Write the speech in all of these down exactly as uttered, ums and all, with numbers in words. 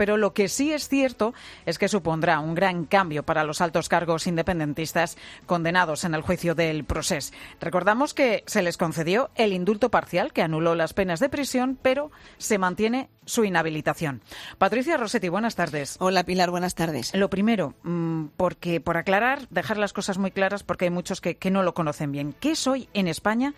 pero lo que sí es cierto es que supondrá un gran cambio para los altos cargos independentistas condenados en el juicio del Procés. Recordamos que se les concedió el indulto parcial que anuló las penas de prisión, pero se mantiene su inhabilitación. Patricia Rossetti, buenas tardes. Hola Pilar, buenas tardes. Lo primero, porque por aclarar, dejar las cosas muy claras porque hay muchos que, que no lo conocen bien. ¿Qué es hoy en España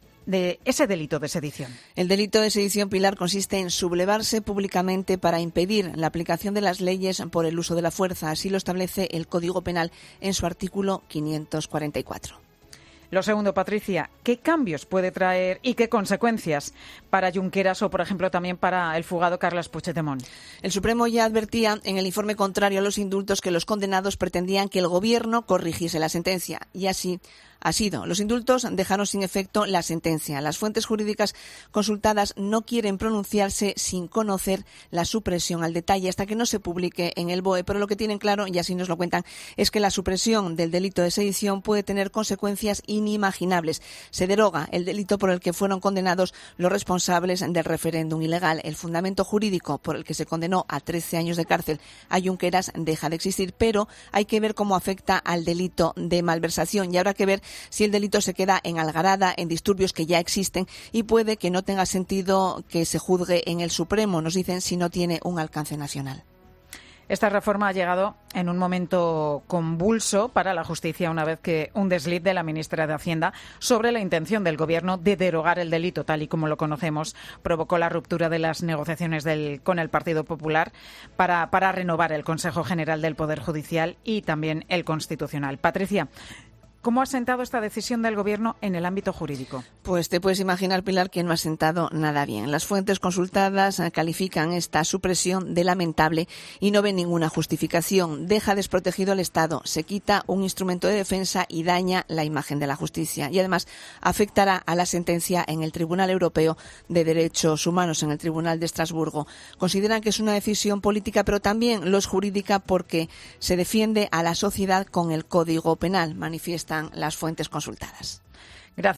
de ese delito de sedición? El delito de sedición, Pilar, consiste en sublevarse públicamente para impedir la aplicación de las leyes por el uso de la fuerza. Así lo establece el Código Penal en su artículo quinientos cuarenta y cuatro. Lo segundo, Patricia, ¿qué cambios puede traer y qué consecuencias para Junqueras o, por ejemplo, también para el fugado Carles Puigdemont? El Supremo ya advertía en el informe contrario a los indultos que los condenados pretendían que el Gobierno corrigiese la sentencia. Y así ha sido. Los indultos dejaron sin efecto la sentencia. Las fuentes jurídicas consultadas no quieren pronunciarse sin conocer la supresión al detalle hasta que no se publique en el B O E, pero lo que tienen claro, y así nos lo cuentan, es que la supresión del delito de sedición puede tener consecuencias inimaginables. Se deroga el delito por el que fueron condenados los responsables del referéndum ilegal. El fundamento jurídico por el que se condenó a trece años de cárcel a Junqueras deja de existir, pero hay que ver cómo afecta al delito de malversación y habrá que ver si el delito se queda en algarada, en disturbios que ya existen, y puede que no tenga sentido que se juzgue en el Supremo, nos dicen, si no tiene un alcance nacional. Esta reforma ha llegado en un momento convulso para la justicia, una vez que un desliz de la ministra de Hacienda sobre la intención del Gobierno de derogar el delito, tal y como lo conocemos, provocó la ruptura de las negociaciones del, con el Partido Popular para, para renovar el Consejo General del Poder Judicial y también el Constitucional. Patricia, ¿cómo ha sentado esta decisión del Gobierno en el ámbito jurídico? Pues te puedes imaginar, Pilar, que no ha sentado nada bien. Las fuentes consultadas califican esta supresión de lamentable y no ven ninguna justificación. Deja desprotegido al Estado, se quita un instrumento de defensa y daña la imagen de la justicia. Y además afectará a la sentencia en el Tribunal Europeo de Derechos Humanos, en el Tribunal de Estrasburgo. Consideran que es una decisión política, pero también lo es jurídica porque se defiende a la sociedad con el Código Penal, manifiesta las fuentes consultadas. Gracias.